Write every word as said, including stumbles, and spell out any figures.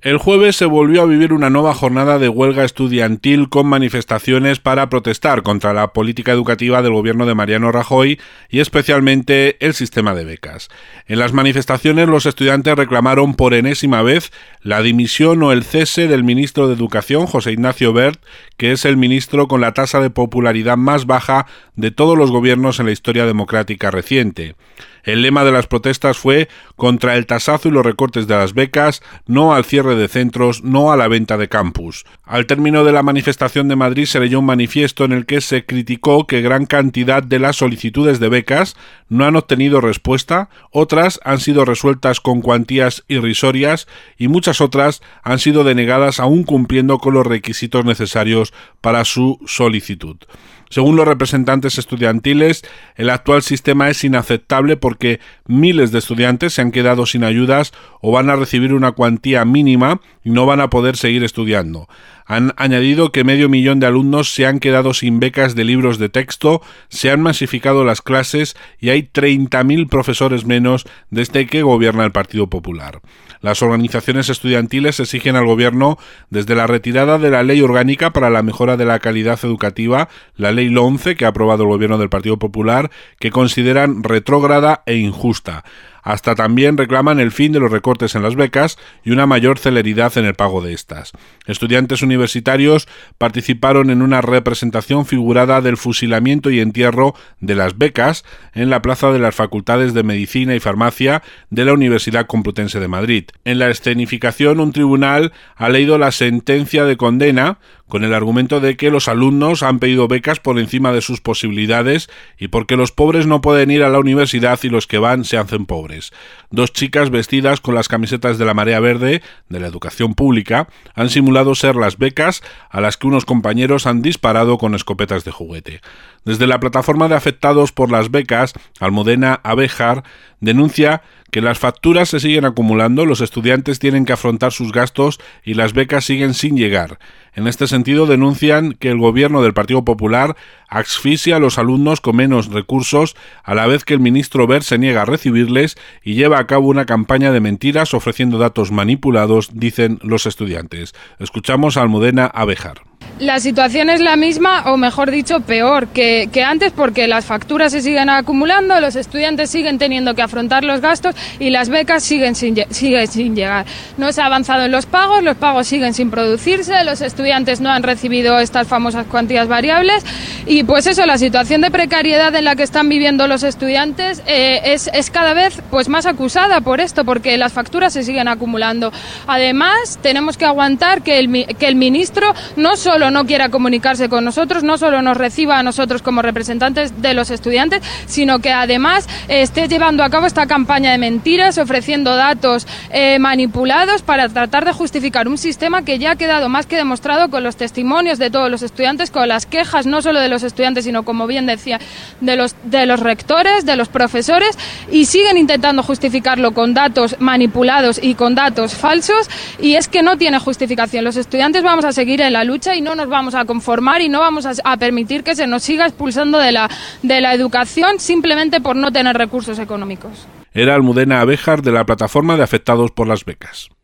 El jueves se volvió a vivir una nueva jornada de huelga estudiantil con manifestaciones para protestar contra la política educativa del gobierno de Mariano Rajoy y especialmente el sistema de becas. En las manifestaciones los estudiantes reclamaron por enésima vez la dimisión o el cese del ministro de Educación, José Ignacio Wert, que es el ministro con la tasa de popularidad más baja de todos los gobiernos en la historia democrática reciente. El lema de las protestas fue contra el tasazo y los recortes de las becas, no al cierre de centros, no a la venta de campus. Al término de la manifestación de Madrid se leyó un manifiesto en el que se criticó que gran cantidad de las solicitudes de becas no han obtenido respuesta, otras han sido resueltas con cuantías irrisorias y muchas otras han sido denegadas aún cumpliendo con los requisitos necesarios para su solicitud. Según los representantes estudiantiles, el actual sistema es inaceptable porque miles de estudiantes se han quedado sin ayudas o van a recibir una cuantía mínima y no van a poder seguir estudiando. Han añadido que medio millón de alumnos se han quedado sin becas de libros de texto, se han masificado las clases y hay treinta mil profesores menos desde que gobierna el Partido Popular. Las organizaciones estudiantiles exigen al gobierno desde la retirada de la Ley Orgánica para la Mejora de la Calidad Educativa, la Ley LOMCE, que ha aprobado el gobierno del Partido Popular, que consideran retrógrada e injusta. Hasta también reclaman el fin de los recortes en las becas y una mayor celeridad en el pago de estas. Estudiantes universitarios participaron en una representación figurada del fusilamiento y entierro de las becas en la plaza de las Facultades de Medicina y Farmacia de la Universidad Complutense de Madrid. En la escenificación, un tribunal ha leído la sentencia de condena con el argumento de que los alumnos han pedido becas por encima de sus posibilidades y porque los pobres no pueden ir a la universidad y los que van se hacen pobres. Dos chicas vestidas con las camisetas de la Marea Verde, de la educación pública, han simulado ser las becas a las que unos compañeros han disparado con escopetas de juguete. Desde la plataforma de afectados por las becas, Almudena Abéjar denuncia que las facturas se siguen acumulando, los estudiantes tienen que afrontar sus gastos y las becas siguen sin llegar. En este sentido, denuncian que el gobierno del Partido Popular asfixia a los alumnos con menos recursos, a la vez que el ministro Wert se niega a recibirles y lleva a cabo una campaña de mentiras ofreciendo datos manipulados, dicen los estudiantes. Escuchamos a Almudena Abéjar. La situación es la misma, o mejor dicho, peor que, que antes, porque las facturas se siguen acumulando, los estudiantes siguen teniendo que afrontar los gastos y las becas siguen sin, siguen sin llegar. No se ha avanzado en los pagos, los pagos siguen sin producirse, los estudiantes no han recibido estas famosas cuantías variables y pues eso, la situación de precariedad en la que están viviendo los estudiantes eh, es, es cada vez pues más acusada por esto, porque las facturas se siguen acumulando. Además, tenemos que aguantar que el, que el ministro no solo no quiera comunicarse con nosotros, no solo nos reciba a nosotros como representantes de los estudiantes, sino que además eh, esté llevando a cabo esta campaña de mentiras, ofreciendo datos eh, manipulados para tratar de justificar un sistema que ya ha quedado más que demostrado con los testimonios de todos los estudiantes, con las quejas no solo de los estudiantes, sino como bien decía, de los, de los rectores, de los profesores, y siguen intentando justificarlo con datos manipulados y con datos falsos, y es que no tiene justificación. Los estudiantes vamos a seguir en la lucha y no nos vamos a conformar y no vamos a, a permitir que se nos siga expulsando de la, de la educación simplemente por no tener recursos económicos. Era Almudena Abéjar de la plataforma de afectados por las becas.